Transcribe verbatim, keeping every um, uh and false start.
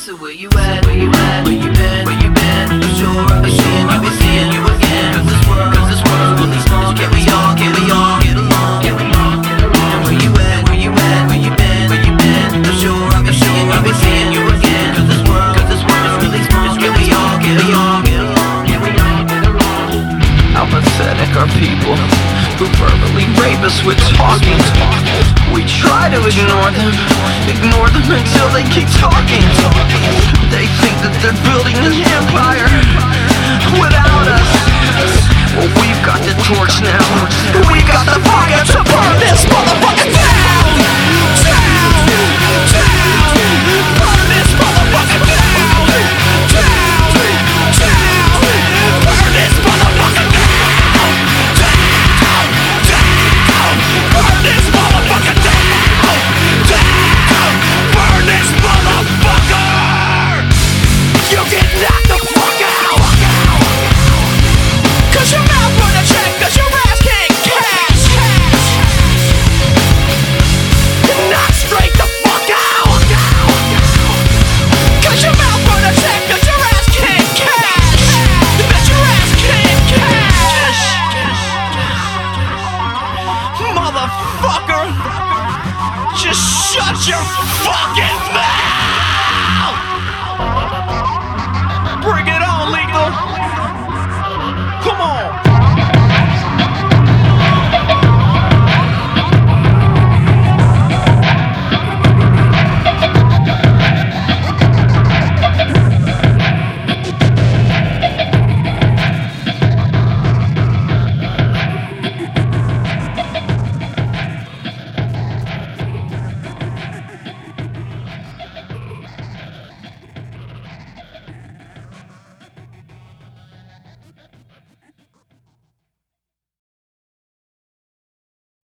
So where you at? Where you at? Where you been? Where you been? I'm sure I'll be seeing you, be seeing you again. Cause this world, cause this world's really small. Can we all, can we all get along? Get along, get along. Where you at? Where you at? Where you been? Where you been? I'm sure I'll be seeing you, be seeing you again. Cause this world, cause this world's really small. Can we all get along? Get along, can we all get along? How pathetic are people who verbally rape us with talking. We try to ignore them, ignore them until they keep talking. They think that they're building an empire without us. Well, we've got the torch now.